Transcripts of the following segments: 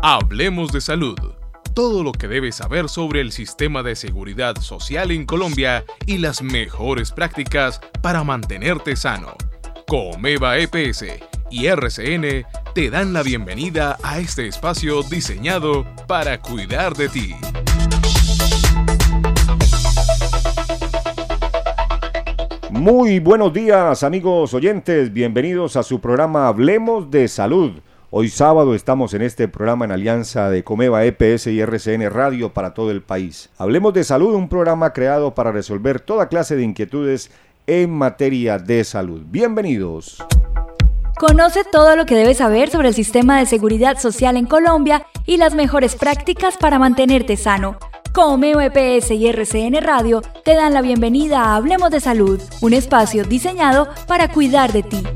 Hablemos de salud. Todo lo que debes saber sobre el sistema de seguridad social en Colombia y las mejores prácticas para mantenerte sano. Comeva EPS y RCN te dan la bienvenida a este espacio diseñado para cuidar de ti. Muy buenos días, amigos oyentes, bienvenidos a su programa Hablemos de Salud. Hoy sábado estamos en este programa en alianza de Comeva EPS y RCN Radio para todo el país. Hablemos de Salud, un programa creado para resolver toda clase de inquietudes en materia de salud. Bienvenidos. Conoce todo lo que debes saber sobre el sistema de seguridad social en Colombia y las mejores prácticas para mantenerte sano. Comeva EPS y RCN Radio te dan la bienvenida a Hablemos de Salud, un espacio diseñado para cuidar de ti.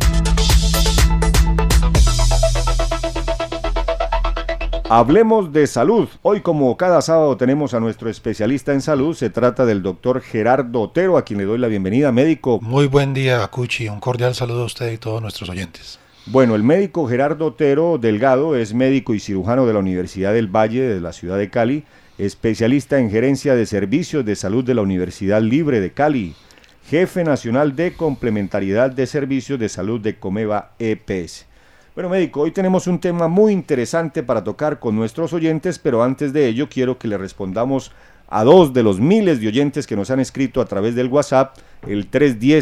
Hablemos de salud. Hoy, como cada sábado, tenemos a nuestro especialista en salud. Se trata del doctor Gerardo Otero, a quien le doy la bienvenida, médico. Muy buen día, Cuchi. Un cordial saludo a usted y todos nuestros oyentes. Bueno, el médico Gerardo Otero Delgado es médico y cirujano de la Universidad del Valle de la ciudad de Cali, especialista en gerencia de servicios de salud de la Universidad Libre de Cali, jefe nacional de complementariedad de servicios de salud de Comeva EPS. Bueno, médico, hoy tenemos un tema muy interesante para tocar con nuestros oyentes, pero antes de ello quiero que le respondamos a dos de los miles de oyentes que nos han escrito a través del WhatsApp, el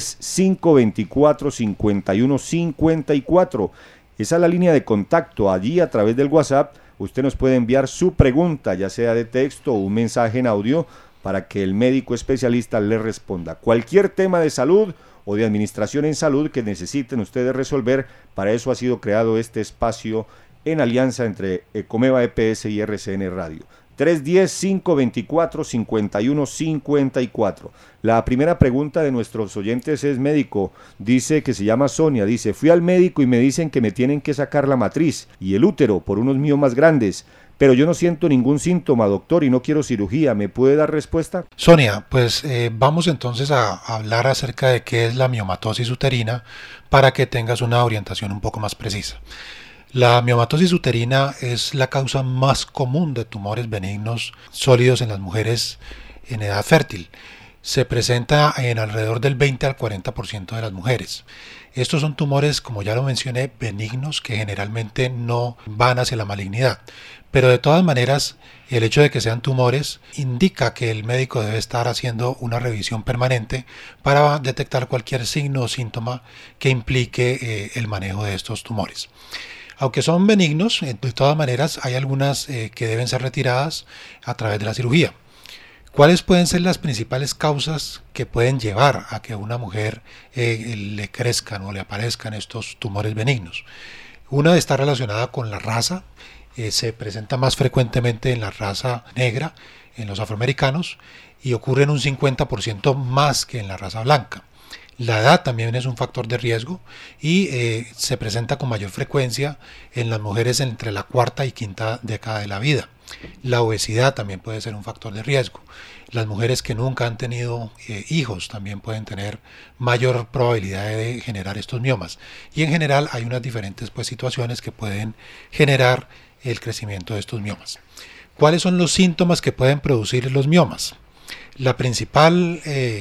310-524-5154. Esa es la línea de contacto. Allí, a través del WhatsApp, usted nos puede enviar su pregunta, ya sea de texto o un mensaje en audio, para que el médico especialista le responda. Cualquier tema de salud o de administración en salud que necesiten ustedes resolver, para eso ha sido creado este espacio en alianza entre Comeva EPS y RCN Radio. 310-524-5154. La primera pregunta de nuestros oyentes es, médico, dice que se llama Sonia, dice, fui al médico y me dicen que me tienen que sacar la matriz y el útero por unos miomas grandes, pero yo no siento ningún síntoma, doctor, y no quiero cirugía. ¿Me puede dar respuesta? Sonia, pues vamos entonces a hablar acerca de qué es la miomatosis uterina para que tengas una orientación un poco más precisa. La miomatosis uterina es la causa más común de tumores benignos sólidos en las mujeres en edad fértil. Se presenta en alrededor del 20 al 40% de las mujeres. Estos son tumores, como ya lo mencioné, benignos, que generalmente no van hacia la malignidad. Pero de todas maneras, el hecho de que sean tumores indica que el médico debe estar haciendo una revisión permanente para detectar cualquier signo o síntoma que implique el manejo de estos tumores. Aunque son benignos, de todas maneras hay algunas que deben ser retiradas a través de la cirugía. ¿Cuáles pueden ser las principales causas que pueden llevar a que a una mujer le crezcan o le aparezcan estos tumores benignos? Una está relacionada con la raza. Se presenta más frecuentemente en la raza negra, en los afroamericanos, y ocurre en un 50% más que en la raza blanca. La edad también es un factor de riesgo y se presenta con mayor frecuencia en las mujeres entre la cuarta y quinta década de la vida. La obesidad también puede ser un factor de riesgo. Las mujeres que nunca han tenido hijos también pueden tener mayor probabilidad de generar estos miomas. Y en general hay unas diferentes situaciones que pueden generar el crecimiento de estos miomas. ¿Cuáles son los síntomas que pueden producir los miomas? La principal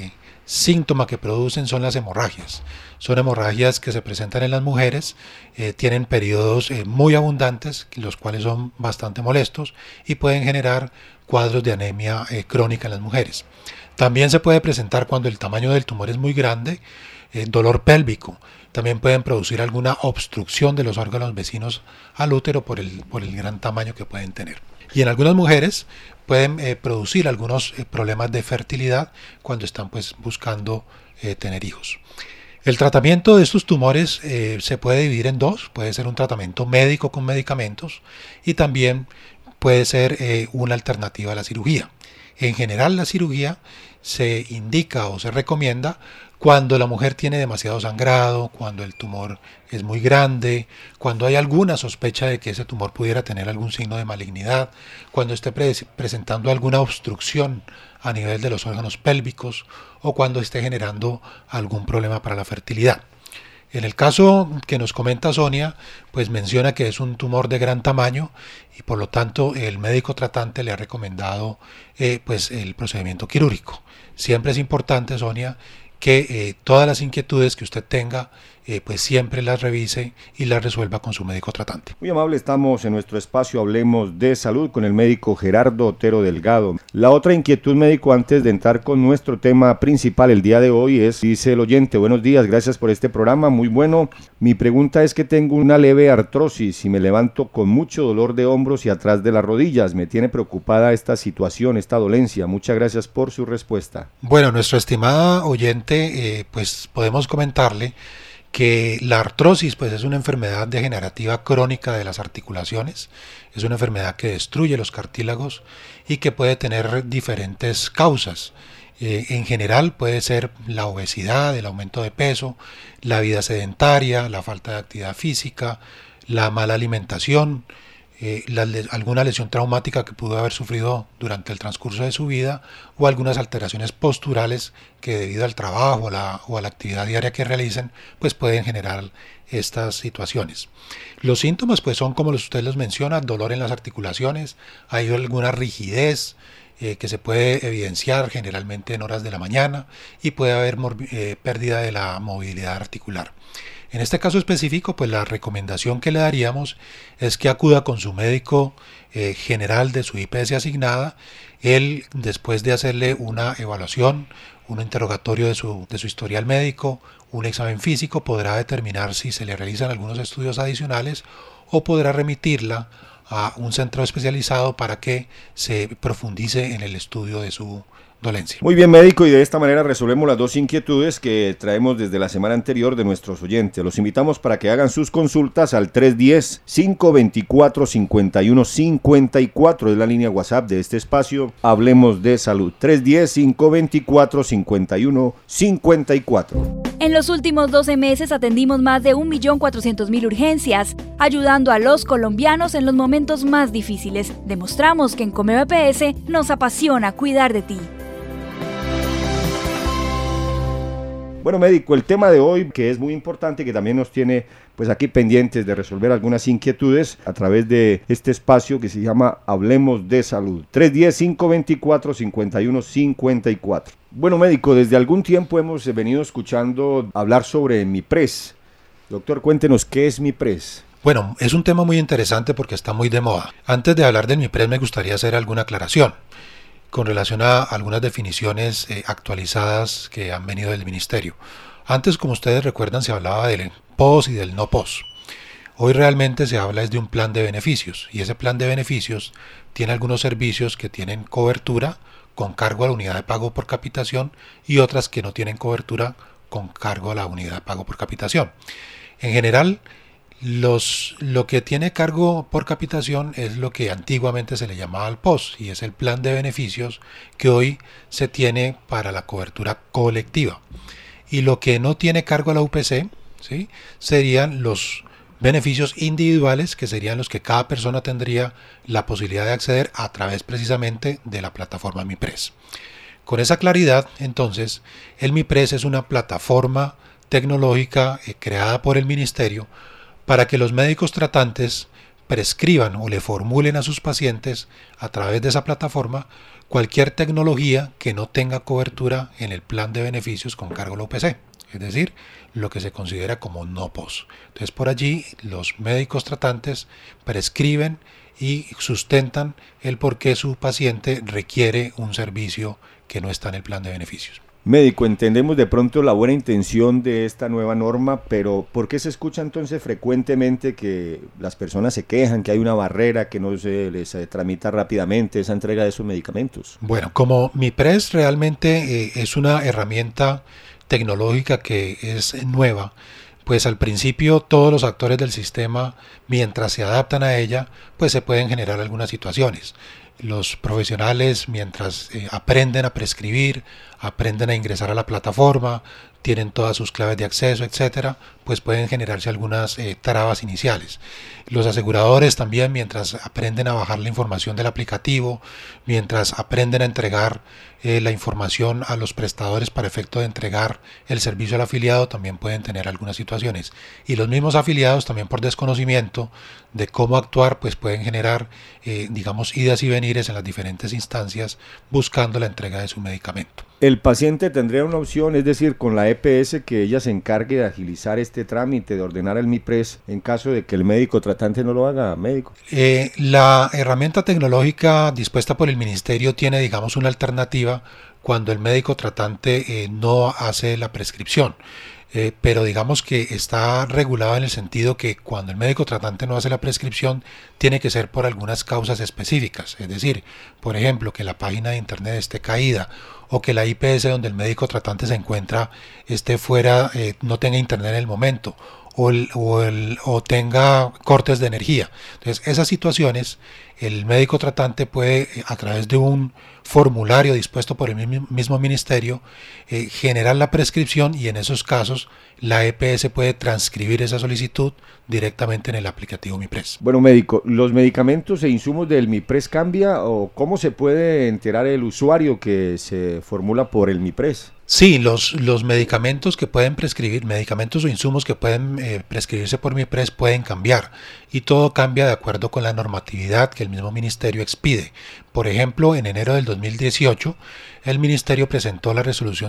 síntoma que producen son las hemorragias. Son hemorragias que se presentan en las mujeres, tienen periodos muy abundantes, los cuales son bastante molestos y pueden generar cuadros de anemia crónica en las mujeres. También se puede presentar cuando el tamaño del tumor es muy grande, dolor pélvico. También pueden producir alguna obstrucción de los órganos vecinos al útero por el gran tamaño que pueden tener. Y en algunas mujeres pueden producir algunos problemas de fertilidad cuando están buscando tener hijos. El tratamiento de estos tumores se puede dividir en dos. Puede ser un tratamiento médico con medicamentos y también puede ser una alternativa a la cirugía. En general, la cirugía se indica o se recomienda cuando la mujer tiene demasiado sangrado, cuando el tumor es muy grande, cuando hay alguna sospecha de que ese tumor pudiera tener algún signo de malignidad, cuando esté presentando alguna obstrucción a nivel de los órganos pélvicos o cuando esté generando algún problema para la fertilidad. En el caso que nos comenta Sonia, pues menciona que es un tumor de gran tamaño y por lo tanto el médico tratante le ha recomendado pues el procedimiento quirúrgico. Siempre es importante, Sonia, que todas las inquietudes que usted tenga, pues siempre las revise y las resuelva con su médico tratante. Muy amable, estamos en nuestro espacio Hablemos de Salud con el médico Gerardo Otero Delgado. La otra inquietud, médico, antes de entrar con nuestro tema principal el día de hoy es, dice el oyente: buenos días, gracias por este programa, muy bueno. Mi pregunta es que tengo una leve artrosis y me levanto con mucho dolor de hombros y atrás de las rodillas. Me tiene preocupada esta situación, esta dolencia. Muchas gracias por su respuesta. Bueno, nuestra estimada oyente, pues podemos comentarle que la artrosis pues es una enfermedad degenerativa crónica de las articulaciones, es una enfermedad que destruye los cartílagos y que puede tener diferentes causas. En general puede ser la obesidad, el aumento de peso, la vida sedentaria, la falta de actividad física, la mala alimentación, alguna lesión traumática que pudo haber sufrido durante el transcurso de su vida o algunas alteraciones posturales que debido al trabajo o a la actividad diaria que realicen pues pueden generar estas situaciones. Los síntomas pues son como usted los menciona: dolor en las articulaciones, hay alguna rigidez que se puede evidenciar generalmente en horas de la mañana y puede haber pérdida de la movilidad articular. En este caso específico, pues la recomendación que le daríamos es que acuda con su médico general de su IPS asignada. Él, después de hacerle una evaluación, un interrogatorio de su historial médico, un examen físico, podrá determinar si se le realizan algunos estudios adicionales o podrá remitirla a un centro especializado para que se profundice en el estudio de su dolencia. Muy bien, médico, y de esta manera resolvemos las dos inquietudes que traemos desde la semana anterior de nuestros oyentes. Los invitamos para que hagan sus consultas al 310-524-5154, es la línea WhatsApp de este espacio Hablemos de Salud. 310-524-5154. En los últimos 12 meses atendimos más de 1.400.000 urgencias, ayudando a los colombianos en los momentos más difíciles. Demostramos que en Comeva EPS nos apasiona cuidar de ti. Bueno, médico, el tema de hoy, que es muy importante, que también nos tiene pues aquí pendientes de resolver algunas inquietudes a través de este espacio que se llama Hablemos de Salud. 310-524-5154. Bueno, médico, desde algún tiempo hemos venido escuchando hablar sobre MIPRES. Doctor, cuéntenos, ¿qué es MIPRES? Bueno, es un tema muy interesante porque está muy de moda. Antes de hablar del MIPRES me gustaría hacer alguna aclaración con relación a algunas definiciones actualizadas que han venido del ministerio. Antes, como ustedes recuerdan, se hablaba del POS y del no POS. Hoy realmente se habla de un plan de beneficios, y ese plan de beneficios tiene algunos servicios que tienen cobertura con cargo a la unidad de pago por capitación y otras que no tienen cobertura con cargo a la unidad de pago por capitación. En general, lo que tiene cargo por capitación es lo que antiguamente se le llamaba el POS, y es el plan de beneficios que hoy se tiene para la cobertura colectiva. Y lo que no tiene cargo a la UPC, ¿sí?, serían los beneficios individuales, que serían los que cada persona tendría la posibilidad de acceder a través precisamente de la plataforma MIPRES. Con esa claridad, entonces, el MIPRES es una plataforma tecnológica creada por el ministerio para que los médicos tratantes prescriban o le formulen a sus pacientes a través de esa plataforma cualquier tecnología que no tenga cobertura en el plan de beneficios con cargo a la UPC, es decir, lo que se considera como no POS. Entonces, por allí los médicos tratantes prescriben y sustentan el por qué su paciente requiere un servicio que no está en el plan de beneficios. Médico, entendemos de pronto la buena intención de esta nueva norma, pero ¿por qué se escucha entonces frecuentemente que las personas se quejan, que hay una barrera, que no se les tramita rápidamente esa entrega de esos medicamentos? Bueno, como MIPRES realmente es una herramienta tecnológica que es nueva, pues al principio todos los actores del sistema, mientras se adaptan a ella, pues se pueden generar algunas situaciones. Los profesionales, mientras aprenden a prescribir, aprenden a ingresar a la plataforma, tienen todas sus claves de acceso, etcétera, pues pueden generarse algunas trabas iniciales. Los aseguradores también, mientras aprenden a bajar la información del aplicativo, mientras aprenden a entregar la información a los prestadores para efecto de entregar el servicio al afiliado, también pueden tener algunas situaciones. Y los mismos afiliados, también por desconocimiento de cómo actuar, pues pueden generar, digamos, idas y venires en las diferentes instancias buscando la entrega de su medicamento. El paciente tendría una opción, es decir, con la EPS, que ella se encargue de agilizar este trámite, de ordenar el MIPRES, en caso de que el médico tratante no lo haga, médico. La herramienta tecnológica dispuesta por el ministerio tiene, digamos, una alternativa cuando el médico tratante no hace la prescripción. Pero digamos que está regulado en el sentido que cuando el médico tratante no hace la prescripción tiene que ser por algunas causas específicas, es decir, por ejemplo, que la página de internet esté caída o que la IPS donde el médico tratante se encuentra esté fuera, no tenga internet en el momento o tenga cortes de energía. Entonces, esas situaciones el médico tratante puede, a través de un formulario dispuesto por el mismo ministerio, generar la prescripción, y en esos casos la EPS puede transcribir esa solicitud directamente en el aplicativo MIPRES. Bueno, médico, ¿los medicamentos e insumos del MIPRES cambia o cómo se puede enterar el usuario que se formula por el MIPRES? Sí, los medicamentos que pueden prescribir, medicamentos o insumos que pueden prescribirse por MIPRES pueden cambiar, y todo cambia de acuerdo con la normatividad que el mismo ministerio expide. Por ejemplo, en enero del 2018, el ministerio presentó la resolución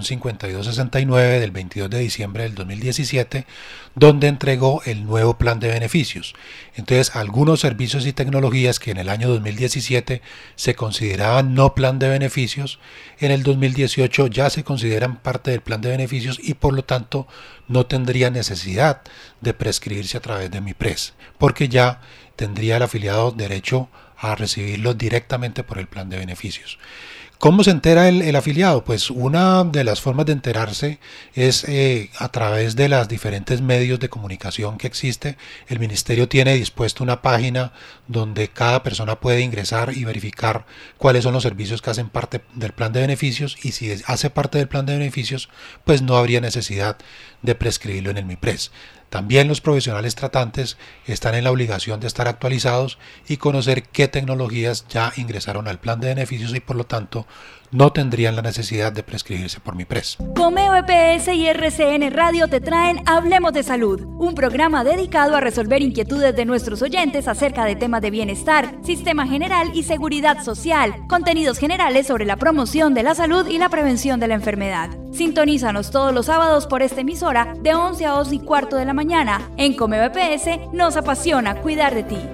5269 del 22 de diciembre del 2017, donde entregó el nuevo plan de beneficios. Entonces, algunos servicios y tecnologías que en el año 2017 se consideraban no plan de beneficios, en el 2018 ya se consideran parte del plan de beneficios y por lo tanto no tendría necesidad de prescribirse a través de MIPRES, porque ya tendría el afiliado derecho a recibirlo directamente por el plan de beneficios. ¿Cómo se entera el afiliado? Pues una de las formas de enterarse es a través de los diferentes medios de comunicación que existe. El ministerio tiene dispuesto una página donde cada persona puede ingresar y verificar cuáles son los servicios que hacen parte del plan de beneficios, y si hace parte del plan de beneficios, pues no habría necesidad de prescribirlo en el MIPRES. También los profesionales tratantes están en la obligación de estar actualizados y conocer qué tecnologías ya ingresaron al plan de beneficios y por lo tanto no tendrían la necesidad de prescribirse por MIPRES. Comeo EPS y RCN Radio te traen Hablemos de Salud, un programa dedicado a resolver inquietudes de nuestros oyentes acerca de temas de bienestar, sistema general y seguridad social, contenidos generales sobre la promoción de la salud y la prevención de la enfermedad. Sintonízanos todos los sábados por esta emisora de 11 a 2:15 de la mañana. En Comeo EPS nos apasiona cuidar de ti.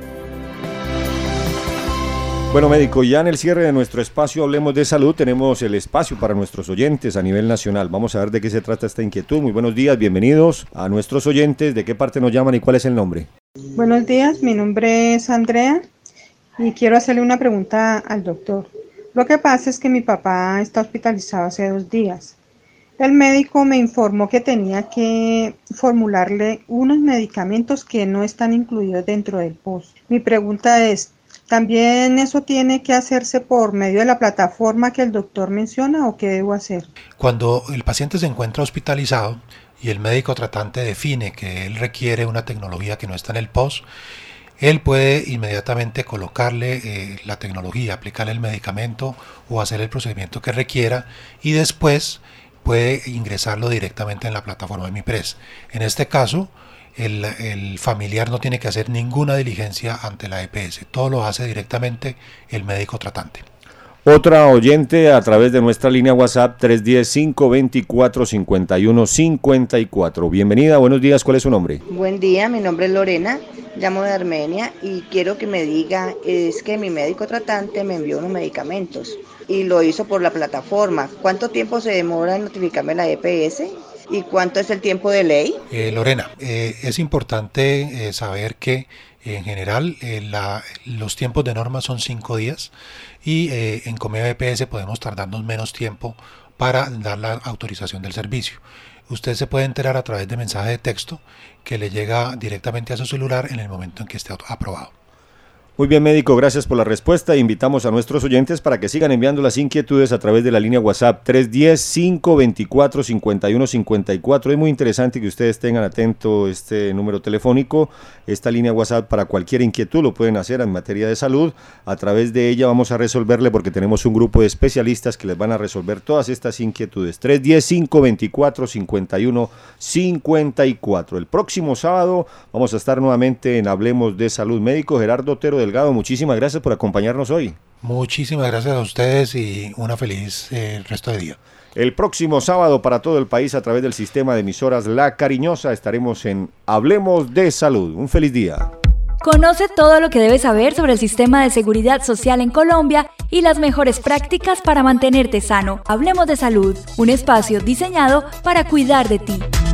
Bueno, médico, ya en el cierre de nuestro espacio Hablemos de Salud tenemos el espacio para nuestros oyentes a nivel nacional. Vamos a ver de qué se trata esta inquietud. Muy buenos días, bienvenidos a nuestros oyentes. ¿De qué parte nos llaman y cuál es el nombre? Buenos días, mi nombre es Andrea y quiero hacerle una pregunta al doctor. Lo que pasa es que mi papá está hospitalizado hace 2 días. El médico me informó que tenía que formularle unos medicamentos que no están incluidos dentro del POS. Mi pregunta es, ¿también eso tiene que hacerse por medio de la plataforma que el doctor menciona o qué debo hacer? Cuando el paciente se encuentra hospitalizado y el médico tratante define que él requiere una tecnología que no está en el POS, él puede inmediatamente colocarle la tecnología, aplicarle el medicamento o hacer el procedimiento que requiera y después puede ingresarlo directamente en la plataforma de MIPRES. En este caso, el familiar no tiene que hacer ninguna diligencia ante la EPS, todo lo hace directamente el médico tratante. Otra oyente a través de nuestra línea WhatsApp 310-524-5154. Bienvenida, buenos días, ¿cuál es su nombre? Buen día, mi nombre es Lorena, llamo de Armenia y quiero que me diga, es que mi médico tratante me envió unos medicamentos y lo hizo por la plataforma. ¿Cuánto tiempo se demora en notificarme la EPS? ¿Y cuánto es el tiempo de ley? Lorena, es importante saber que en general los tiempos de norma son 5 días y en Comeo EPS podemos tardarnos menos tiempo para dar la autorización del servicio. Usted se puede enterar a través de mensaje de texto que le llega directamente a su celular en el momento en que esté aprobado. Muy bien, médico, gracias por la respuesta. Invitamos a nuestros oyentes para que sigan enviando las inquietudes a través de la línea WhatsApp 310-524-5154. Es muy interesante que ustedes tengan atento este número telefónico, esta línea WhatsApp para cualquier inquietud, lo pueden hacer en materia de salud. A través de ella vamos a resolverle porque tenemos un grupo de especialistas que les van a resolver todas estas inquietudes. 310-524-5154. El próximo sábado vamos a estar nuevamente en Hablemos de Salud. Médico Gerardo Otero Delgado, muchísimas gracias por acompañarnos hoy. Muchísimas gracias a ustedes y una feliz resto de día. El próximo sábado para todo el país a través del sistema de emisoras La Cariñosa estaremos en Hablemos de Salud. Un feliz día. Conoce todo lo que debes saber sobre el sistema de seguridad social en Colombia y las mejores prácticas para mantenerte sano. Hablemos de Salud, un espacio diseñado para cuidar de ti.